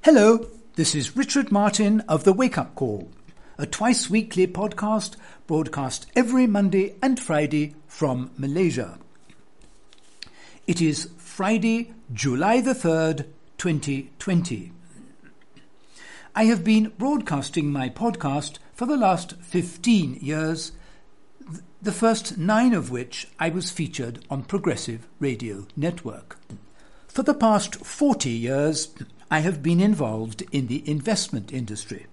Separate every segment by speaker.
Speaker 1: Hello, this is Richard Martin of The Wake Up Call, a twice-weekly podcast broadcast every Monday and Friday from Malaysia. It is Friday, July the 3rd, 2020. I have been broadcasting my podcast for the last 15 years, the first 9 of which I was featured on Progressive Radio Network. For the past 40 years, I have been involved in the investment industry.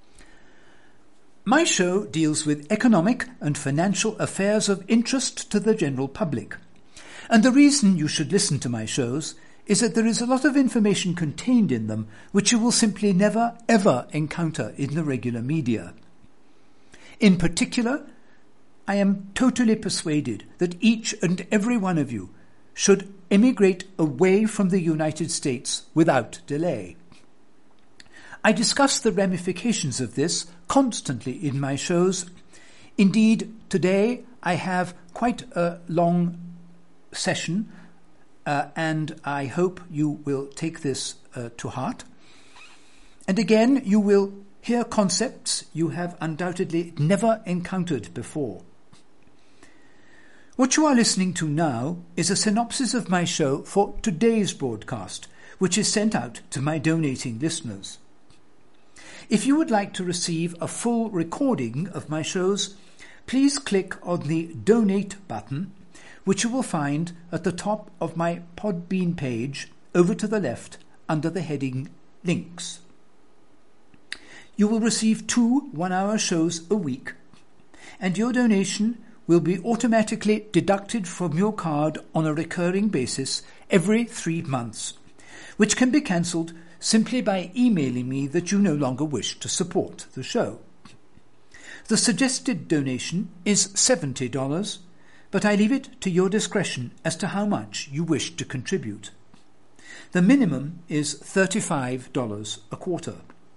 Speaker 1: My show deals with economic and financial affairs of interest to the general public. And the reason you should listen to my shows is that there is a lot of information contained in them which you will simply never, ever encounter in the regular media. In particular, I am totally persuaded that each and every one of you should emigrate away from the United States without delay. I discuss the ramifications of this constantly in my shows. Indeed, today I have quite a long session, and I hope you will take this to heart. And again, you will hear concepts you have undoubtedly never encountered before. What you are listening to now is a synopsis of my show for today's broadcast, which is sent out to my donating listeners. If you would like to receive a full recording of my shows, please click on the Donate button, which you will find at the top of my Podbean page over to the left under the heading Links. You will receive 2 one-hour shows a week, and your donation will be automatically deducted from your card on a recurring basis every 3 months, which can be cancelled simply by emailing me that you no longer wish to support the show. The suggested donation is $70, but I leave it to your discretion as to how much you wish to contribute. The minimum is $35 a quarter.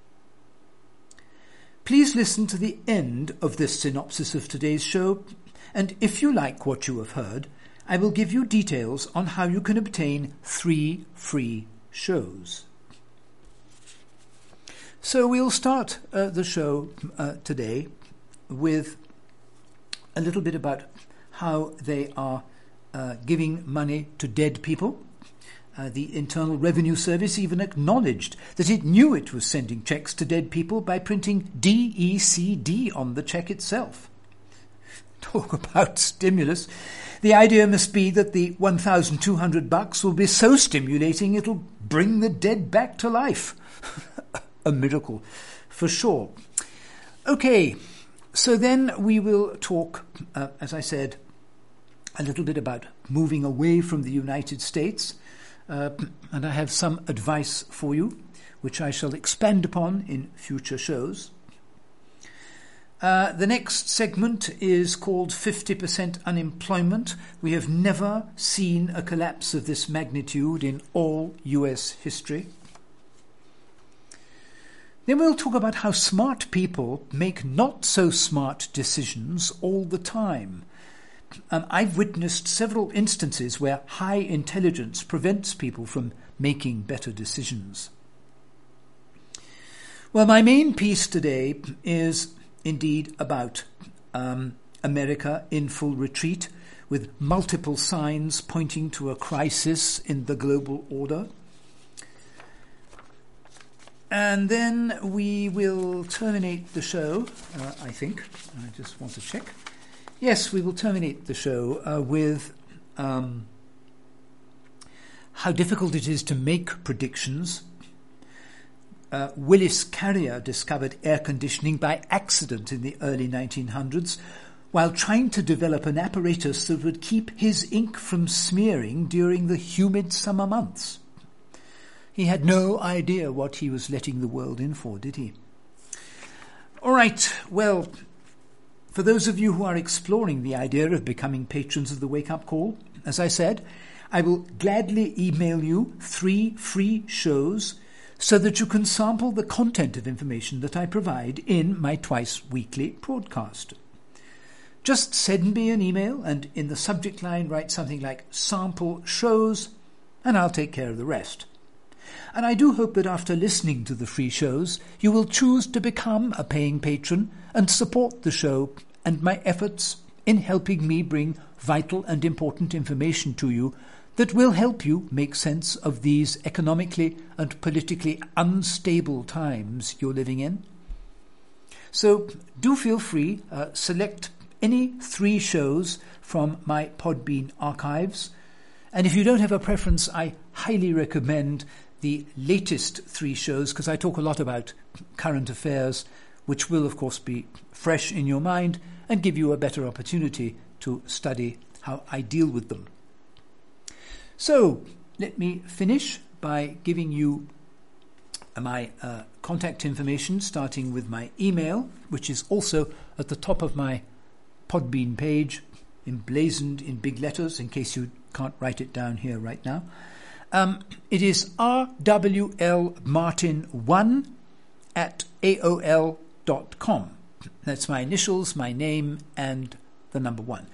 Speaker 1: Please listen to the end of this synopsis of today's show, and if you like what you have heard, I will give you details on how you can obtain 3 free shows. So we'll start the show today with a little bit about how they are giving money to dead people. The Internal Revenue Service even acknowledged that it knew it was sending checks to dead people by printing DECD on the check itself. Talk about stimulus. The idea must be that the $1,200 will be so stimulating it'll bring the dead back to life. A miracle, for sure. Okay, so then we will talk, as I said, a little bit about moving away from the United States, and I have some advice for you, which I shall expand upon in future shows. The next segment is called 50% Unemployment. We have never seen a collapse of this magnitude in all US history. Then we'll talk about how smart people make not so smart decisions all the time. I've witnessed several instances where high intelligence prevents people from making better decisions. Well, my main piece today is indeed about America in full retreat, with multiple signs pointing to a crisis in the global order. And then we will terminate the show, I think. I just want to check. Yes, we will terminate the show with how difficult it is to make predictions. Willis Carrier discovered air conditioning by accident in the early 1900s while trying to develop an apparatus that would keep his ink from smearing during the humid summer months. He had no idea what he was letting the world in for, did he? All right, well, for those of you who are exploring the idea of becoming patrons of the Wake Up Call, as I said, I will gladly email you 3 free shows so that you can sample the content of information that I provide in my twice-weekly broadcast. Just send me an email and in the subject line write something like sample shows, and I'll take care of the rest. And I do hope that after listening to the free shows, you will choose to become a paying patron and support the show and my efforts in helping me bring vital and important information to you that will help you make sense of these economically and politically unstable times you're living in. So do feel free, select any 3 shows from my Podbean archives. And if you don't have a preference, I highly recommend the latest 3 shows, because I talk a lot about current affairs, which will, of course, be fresh in your mind and give you a better opportunity to study how I deal with them. So let me finish by giving you my contact information, starting with my email, which is also at the top of my Podbean page, emblazoned in big letters, in case you can't write it down here right now. It is rwlmartin1@aol.com. That's my initials, my name, and the number 1.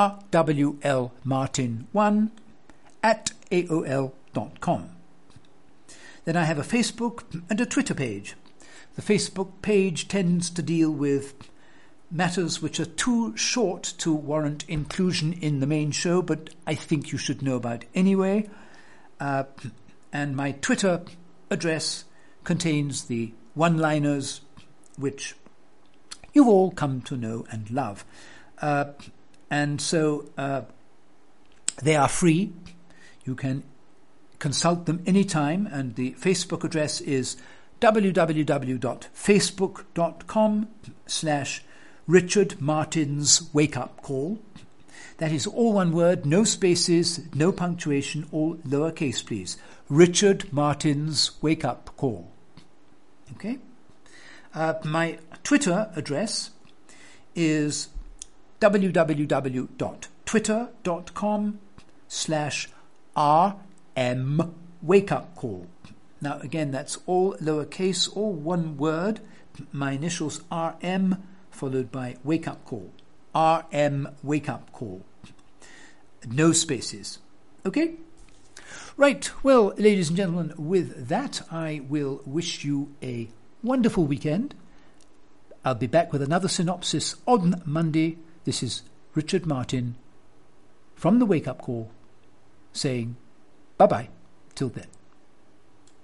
Speaker 1: rwlmartin1@aol.com. Then I have a Facebook and a Twitter page. The Facebook page tends to deal with matters which are too short to warrant inclusion in the main show, but I think you should know about anyway. And my Twitter address contains the one-liners which you've all come to know and love. And so they are free. You can consult them anytime, and the Facebook address is www.facebook.com/Richard Martin's Wake Up Call. That is all one word, no spaces, no punctuation, all lowercase, please. Richard Martin's Wake Up Call. Okay? My Twitter address is www.twitter.com/RM Wake Up Call. Now again, that's all lowercase, all one word. My initials RM followed by Wake Up Call. RM Wake Up Call. No spaces. Okay? Right. Well, ladies and gentlemen, with that, I will wish you a wonderful weekend. I'll be back with another synopsis on Monday. This is Richard Martin from the Wake Up Call saying bye-bye till then.